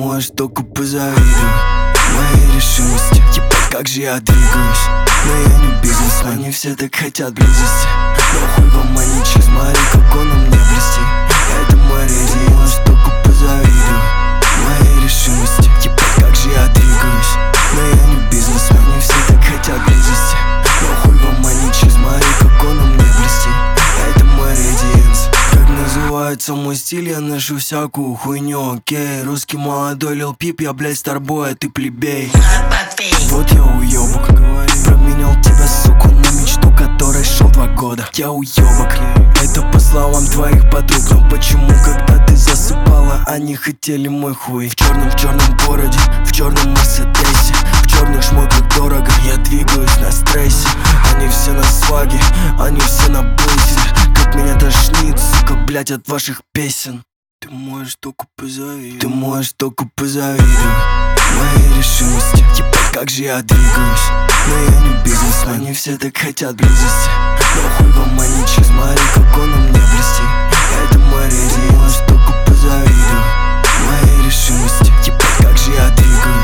можешь только позавидовать моей решимости. Типа как же я двигаюсь, но я не бизнес. Они все так хотят близости, но хуй вам маничи. Смотри, как он у меня блестит. Это мой рейс, можешь только позавидовать моей решимости. Типа как же я двигаюсь, но я не бизнес. Они все так хотят близости, но хуй вам маничи. Смотри, как он у меня блестит. Это мой редиенс. Как называется мой стиль, я ношу всякую хуйню, окей. Русский молодой Лил Пип, я, блядь, старбой, а ты плебей. Вот я уёбок, променял тебя, суку, на мечту, которой шел 2 года. Я уёбок, это по словам твоих подруг. Но почему, когда ты засыпала, они хотели мой хуй? В черном городе, в черном Мерседесе, в черных шмотках дорого. Я двигаюсь на стрессе. Они все на сваге, они все на бойсе. Как меня тошнит, сука, блять, от ваших песен. Ты можешь только позавидовать, ты можешь только позавидовать моей решимости. Типа как же я двигаюсь, но я не бизнес. Они все так хотят близости, но хуй вам маничи. Смотри, как он у меня блестит. Это мой рейс, можешь только позавидовать моей решимости. Типа как же я двигаюсь.